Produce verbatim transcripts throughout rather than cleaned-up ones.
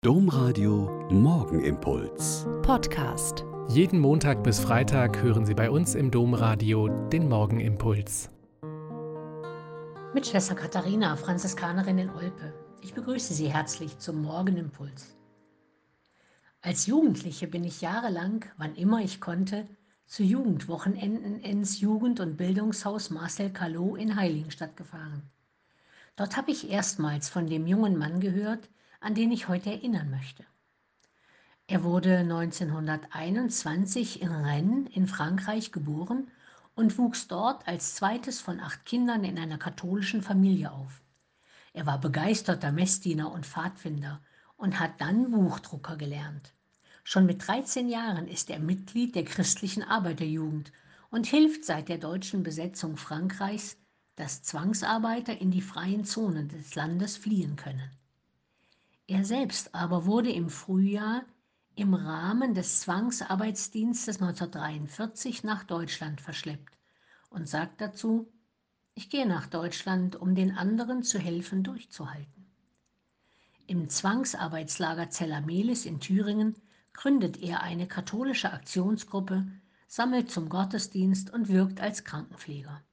Domradio Morgenimpuls. Podcast. Jeden Montag bis Freitag hören Sie bei uns im Domradio den Morgenimpuls. Mit Schwester Katharina, Franziskanerin in Olpe. Ich begrüße Sie herzlich zum Morgenimpuls. Als Jugendliche bin ich jahrelang, wann immer ich konnte, zu Jugendwochenenden ins Jugend- und Bildungshaus Marcel Callot in Heiligenstadt gefahren. Dort habe ich erstmals von dem jungen Mann gehört, an den ich heute erinnern möchte. Er wurde neunzehnhunderteinundzwanzig in Rennes in Frankreich geboren und wuchs dort als zweites von acht Kindern in einer katholischen Familie auf. Er war begeisterter Messdiener und Pfadfinder und hat dann Buchdrucker gelernt. Schon mit dreizehn Jahren ist er Mitglied der christlichen Arbeiterjugend und hilft seit der deutschen Besetzung Frankreichs, dass Zwangsarbeiter in die freien Zonen des Landes fliehen können. Er selbst aber wurde im Frühjahr im Rahmen des Zwangsarbeitsdienstes neunzehnhundertdreiundvierzig nach Deutschland verschleppt und sagt dazu: Ich gehe nach Deutschland, um den anderen zu helfen, durchzuhalten. Im Zwangsarbeitslager Zella-Mehlis in Thüringen gründet er eine katholische Aktionsgruppe, sammelt zum Gottesdienst und wirkt als Krankenpfleger.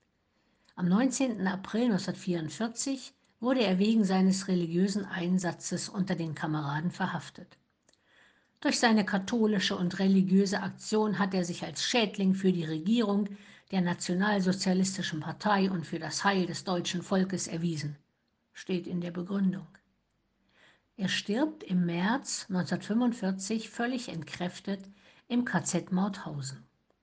Am neunzehnten April neunzehnhundertvierundvierzig wurde er wegen seines religiösen Einsatzes unter den Kameraden verhaftet. Durch seine katholische und religiöse Aktion hat er sich als Schädling für die Regierung der Nationalsozialistischen Partei und für das Heil des deutschen Volkes erwiesen, steht in der Begründung. Er stirbt im März neunzehnhundertfünfundvierzig völlig entkräftet im K Z Mauthausen.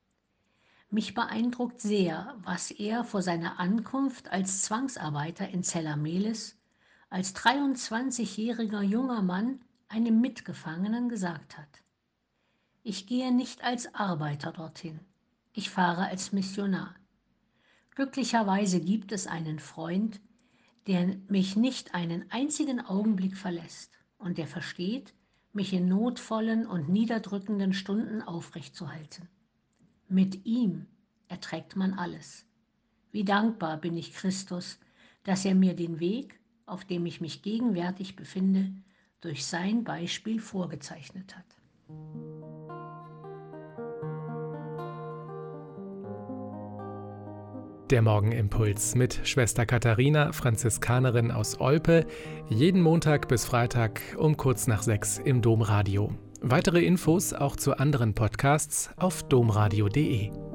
Mich beeindruckt sehr, was er vor seiner Ankunft als Zwangsarbeiter in Zella-Mehlis als dreiundzwanzigjähriger junger Mann einem Mitgefangenen gesagt hat. Ich gehe nicht als Arbeiter dorthin, ich fahre als Missionar. Glücklicherweise gibt es einen Freund, der mich nicht einen einzigen Augenblick verlässt und der versteht, mich in notvollen und niederdrückenden Stunden aufrechtzuhalten. Mit ihm erträgt man alles. Wie dankbar bin ich Christus, dass er mir den Weg, auf dem ich mich gegenwärtig befinde, durch sein Beispiel vorgezeichnet hat. Der Morgenimpuls mit Schwester Katharina, Franziskanerin aus Olpe, jeden Montag bis Freitag um kurz nach sechs im Domradio. Weitere Infos auch zu anderen Podcasts auf domradio punkt de.